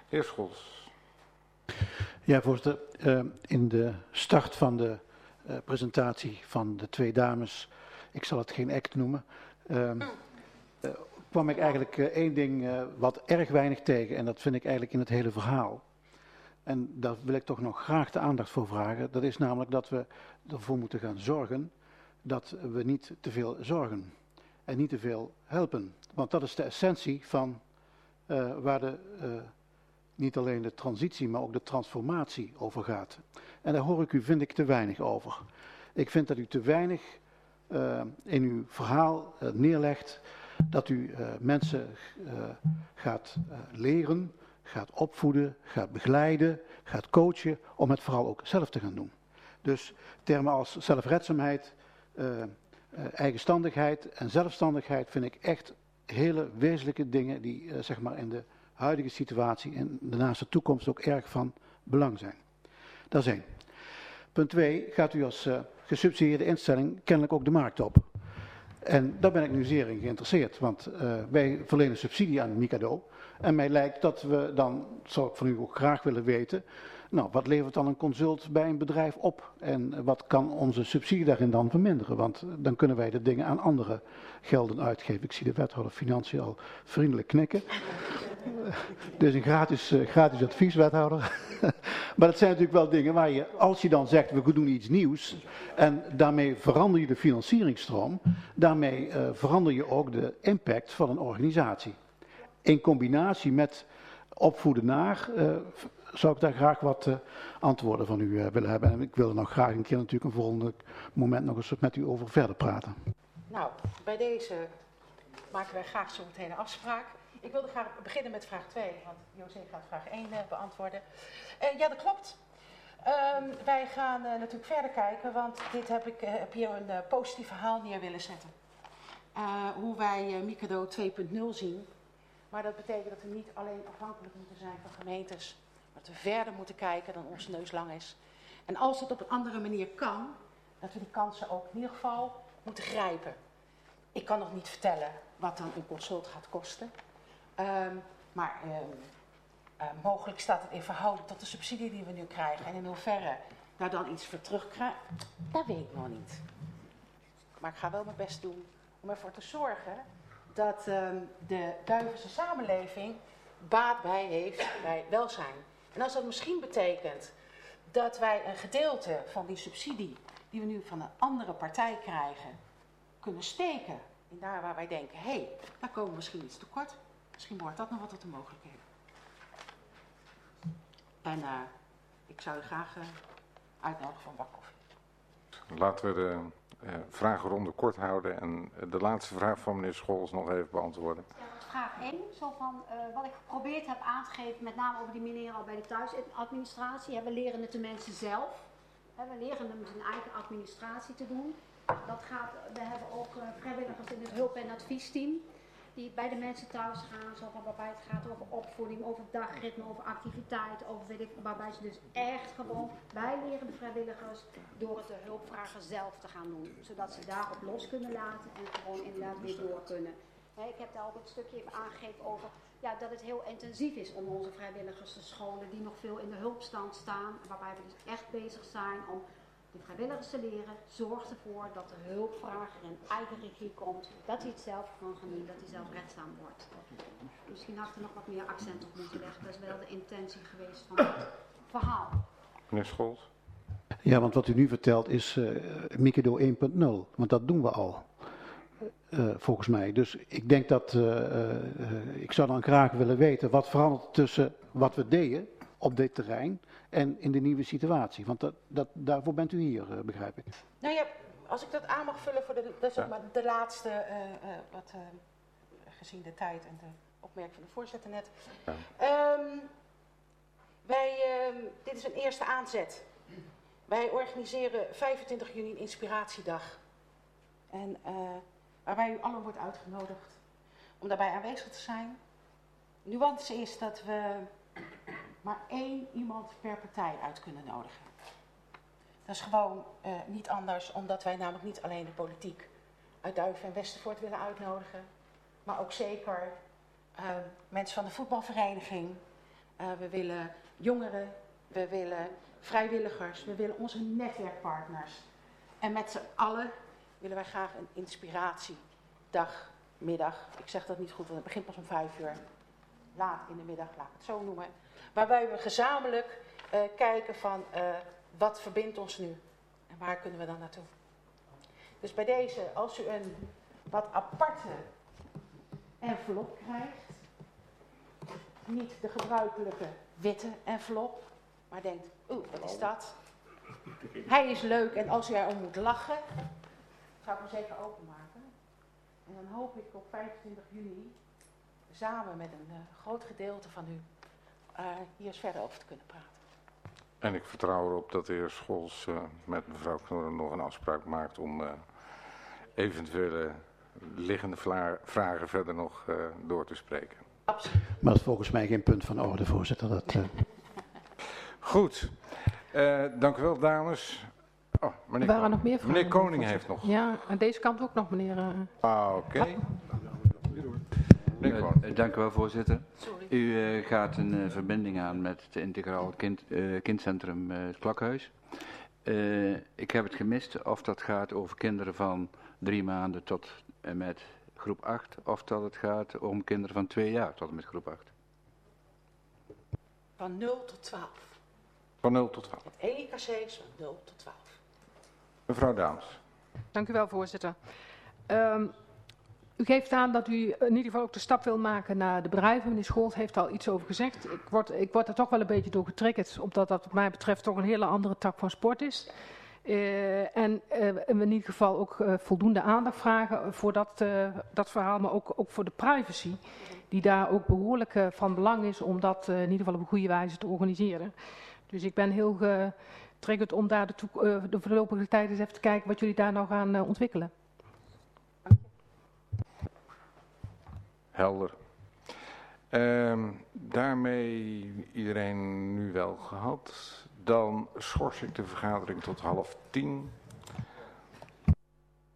Heer Scholz. Ja, voorzitter. In de start van de presentatie van de twee dames, ik zal het geen act noemen, kwam ik eigenlijk één ding wat erg weinig tegen. En dat vind ik eigenlijk in het hele verhaal. En daar wil ik toch nog graag de aandacht voor vragen. Dat is namelijk dat we ervoor moeten gaan zorgen dat we niet te veel zorgen. En niet te veel helpen. Want dat is de essentie van waar niet alleen de transitie, maar ook de transformatie over gaat. En daar hoor ik u, vind ik, te weinig over. Ik vind dat u te weinig in uw verhaal neerlegt dat u mensen gaat leren, gaat opvoeden, gaat begeleiden, gaat coachen om het vooral ook zelf te gaan doen. Dus termen als zelfredzaamheid, eigenstandigheid en zelfstandigheid vind ik echt hele wezenlijke dingen die zeg maar in de huidige situatie en de naaste toekomst ook erg van belang zijn. Dat is één. Punt 2, gaat u als gesubsidieerde instelling kennelijk ook de markt op. En daar ben ik nu zeer in geïnteresseerd, want wij verlenen subsidie aan Mikado. En mij lijkt dat we dan, zou ik van u ook graag willen weten, nou, wat levert dan een consult bij een bedrijf op? En wat kan onze subsidie daarin dan verminderen? Want dan kunnen wij de dingen aan andere gelden uitgeven. Ik zie de wethouder Financiën al vriendelijk knikken. Dus een gratis advies, wethouder. Maar dat zijn natuurlijk wel dingen waar je, als je dan zegt, we doen iets nieuws, en daarmee verander je de financieringsstroom, daarmee verander je ook de impact van een organisatie. In combinatie met opvoeden naar, zou ik daar graag wat antwoorden van u willen hebben. En ik wil er nog graag een keer natuurlijk een volgende moment nog eens met u over verder praten. Nou, bij deze maken wij graag zo meteen een afspraak. Ik wilde graag beginnen met vraag 2, want José gaat vraag 1 beantwoorden. Ja, dat klopt. Wij gaan natuurlijk verder kijken, want dit heb hier een positief verhaal neer willen zetten. Hoe wij Mikado 2.0 zien. Maar dat betekent dat we niet alleen afhankelijk moeten zijn van gemeentes, maar dat we verder moeten kijken dan onze neus lang is. En als het op een andere manier kan, dat we die kansen ook in ieder geval moeten grijpen. Ik kan nog niet vertellen wat dan een consult gaat kosten. Maar mogelijk staat het in verhouding tot de subsidie die we nu krijgen. En in hoeverre daar dan iets voor terugkrijgen, dat weet ik nog niet. Maar ik ga wel mijn best doen om ervoor te zorgen dat de Duivense samenleving baat bij heeft bij welzijn. En als dat misschien betekent dat wij een gedeelte van die subsidie die we nu van een andere partij krijgen, kunnen steken in daar waar wij denken, hé, daar komen we misschien iets tekort. Misschien wordt dat nog wat tot de mogelijkheden. En ik zou u graag uitnodigen voor een bak koffie. Laten we de vragenronde kort houden en de laatste vraag van meneer Scholz nog even beantwoorden. Ja, vraag 1, zo van wat ik geprobeerd heb aan te geven, met name over die meneer al bij de thuisadministratie. We leren het de mensen zelf. We leren hem zijn eigen administratie te doen. We hebben ook vrijwilligers in het hulp- en adviesteam die bij de mensen thuis gaan, zo van waarbij het gaat over opvoeding, over dagritme, over activiteit, over waarbij ze dus echt gewoon, wij leren de vrijwilligers door het de hulpvrager zelf te gaan doen, zodat ze daarop los kunnen laten en gewoon inderdaad weer door kunnen. Ik heb daar ook het stukje even aangegeven over dat het heel intensief is om onze vrijwilligers te scholen die nog veel in de hulpstand staan, waarbij we dus echt bezig zijn om de vrijwilligers te leren, zorgt ervoor dat de hulpvrager in eigen regie komt, dat hij het zelf kan gaan doen, dat hij zelfredzaam wordt. Misschien had ik er nog wat meer accent op moeten leggen, dat is wel de intentie geweest van het verhaal. Meneer Scholz? Ja, want wat u nu vertelt is Mikado 1.0, want dat doen we al. Volgens mij. Dus ik denk dat, ik zou dan graag willen weten wat verandert tussen wat we deden op dit terrein en in de nieuwe situatie. Want daarvoor bent u hier, begrijp ik. Nou ja, als ik dat aan mag vullen voor de laatste, gezien de tijd en de opmerking van de voorzitter net. Ja. Dit is een eerste aanzet. Wij organiseren 25 juni een inspiratiedag. En waarbij u allen wordt uitgenodigd om daarbij aanwezig te zijn. Nuance is dat we maar 1 iemand per partij uit kunnen nodigen. Dat is gewoon niet anders, omdat wij namelijk niet alleen de politiek uit Duiven en Westervoort willen uitnodigen, maar ook zeker mensen van de voetbalvereniging, We willen jongeren, we willen vrijwilligers, we willen onze netwerkpartners. En met z'n allen willen wij graag een inspiratiedag, middag. Ik zeg dat niet goed, want het begint pas om 5 uur. Laat in de middag, laat ik het zo noemen. Waarbij we gezamenlijk kijken van wat verbindt ons nu en waar kunnen we dan naartoe. Dus bij deze, als u een wat aparte envelop krijgt, niet de gebruikelijke witte envelop, maar denkt, wat is dat? Hij is leuk en als u erom moet lachen, zou ik hem zeker openmaken. En dan hoop ik op 25 juni samen met een groot gedeelte van u hier eens verder over te kunnen praten. En ik vertrouw erop dat de heer Scholz met mevrouw Knorren nog een afspraak maakt om eventuele liggende vragen verder nog door te spreken. Absoluut. Maar dat is volgens mij geen punt van orde, voorzitter. Goed. Dank u wel, dames. Oh, meneer Er waren nog meer vragen. Meneer Koning heeft nog. Ja, aan deze kant ook nog, meneer. Oké. Meneer Koning. Dank u wel, voorzitter. Sorry. U gaat een verbinding aan met het integraal kindcentrum het Klokhuis. Ik heb het gemist of dat gaat over kinderen van 3 maanden tot en met groep 8, of dat het gaat om kinderen van 2 jaar tot en met groep 8. Van 0 tot 12. Van 0 tot 12. Het EIKC is van 0 tot 12. Mevrouw Daams. Dank u wel, voorzitter. U geeft aan dat u in ieder geval ook de stap wil maken naar de bedrijven. Meneer Scholz heeft er al iets over gezegd. Ik word er toch wel een beetje door getriggerd, omdat dat wat mij betreft toch een hele andere tak van sport is. En we in ieder geval ook voldoende aandacht vragen voor dat verhaal, maar ook voor de privacy, die daar ook behoorlijk van belang is om dat in ieder geval op een goede wijze te organiseren. Dus ik ben heel getriggerd om daar de voorlopige tijd eens even te kijken wat jullie daar nou gaan ontwikkelen. Helder. Daarmee iedereen nu wel gehad. Dan schors ik de vergadering tot 9:30.